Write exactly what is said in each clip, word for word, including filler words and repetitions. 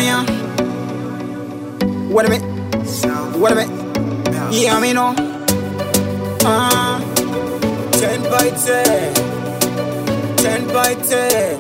yeah. What a minute. What a minute. Yeah, me know. Uh, ten by ten. Ten by ten.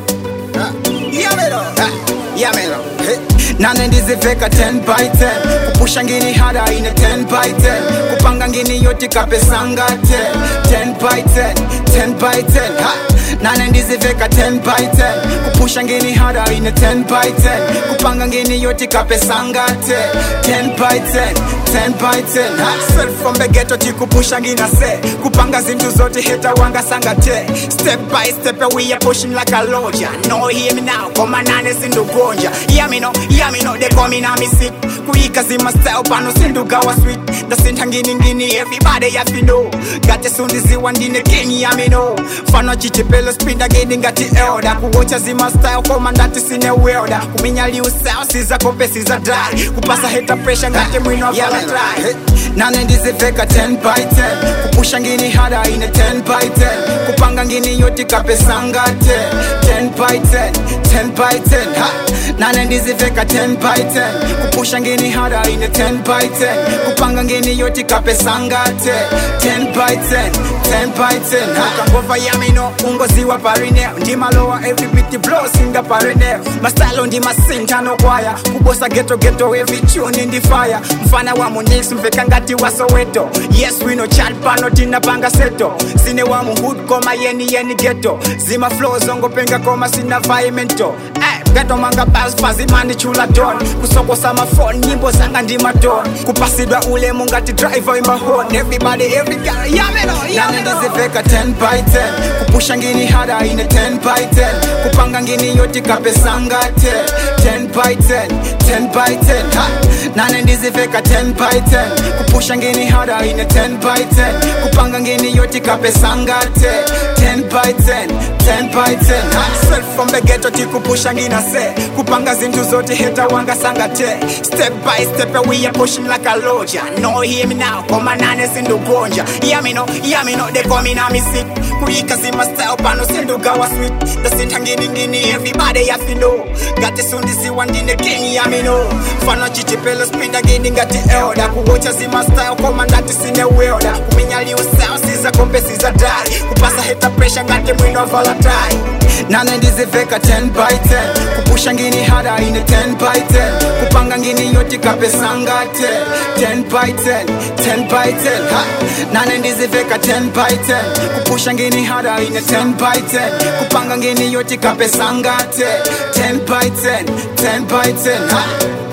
Uh, yeah, me know. Uh, yeah, me know. Hey. Nane ndiziveka ten by ten. Kupusha ngini hada ine ten by ten. Kupanga ngini yoti kapesa ngate ten by ten. Ten by ten. Ha. Nane ndiziveka ten by ten. Kupusha ngini hada ine ten by ten. Kupanga ngini yoti kapesa ngate ten by ten. Ten by ten. Ha. Straight from the ghetto tikupusha ngina se. Kupanga zintu zote heta wanga sangate. Step by step we are pushing like a lodger. No hear me now, koma nane sindu gonja. Yeah me no, yeah me no, they call me na me sick. Kuika zima style pano sindu gawa sweet. The senta ngini ngini everybody have to know. Gate sundi ziwa ndine kenyi yeah me no. Fano chichipelo speed again ngati elder. Kuwocha zima style koma ndati sine welder. Kuminya liu sound siza kope siza die. Kupasa heta pressure ngati mwino yeah, try. Nane ndiziveka ten by ten. Kupusha ngini hada ine ten by ten. Kupanga ngini yoti kapesa ngate ten by ten. Ten by ten. Ha. Nane ndiziveka ten by ten. Kupusha ngini hada ine ten by ten. Kupanga ngini yoti kapesa ngate ten by ten. Ten by ten. Kangova yamino ungo ziwa parine. Ndima loa every beat blow singa parine. Mastalo ndima sintano kwaya. Kubosa ghetto ghetto every tune in the fire. Mfana wa munix mveka ngati wa Soweto. Yes we no chat pano tina panga seto. Sine wa muhood koma yeni yeni ghetto. Zima flow zongo penga koma sina vimento. Eh, ghetto manga buzz fazi mani chula don. Kusoko sama phone nyimbo zanga ndima don. Kupasidwa ule mungati driver in my horn. Everybody every guy yameno yameno. Ndiziveka ten by ten. Kupusha ngini hada ine ten by ten. Kupanga ngini yoti kapesa ngate ten by ten. Ten by ten. Ha. Nane ndiziveka ten by ten. Kupusha ngini hada ine ten by ten. Kupanga ngini yoti kapesa ngate ten by ten. Ten by ten. Ha. Straight from the ghetto tikupusha ngina se. Kupanga zintu zote heta wanga sangate. Step by step we are pushing like a lodger. No hear me now, koma nane sindu gonja. Yeah me no, yeah me no, they call me na me sick. Kuika zima style pano sindu gawa sweet. The sita ngini ngini everybody have to know. Gate sundi ziwa ndine kenyi yeah me no. Fano chichipelo speed again ngati elder. Kuwocha zima style koma ndati sine welder. Kuminya liu sound siza kompe siza die. Kupasa heta pressure ngati mwino volatile. Nane ndiziveka ten by ten. Kupusha ngini hada ine ten by ten. Kupanga ngini yoti kapesa ngate ten by ten. Ten by ten. Ha. Nane ndiziveka ten by ten. Kupusha ngini hada ine ten by ten. Kupanga ngini yoti kapesa ngate ten by ten. Ten by ten. Ha.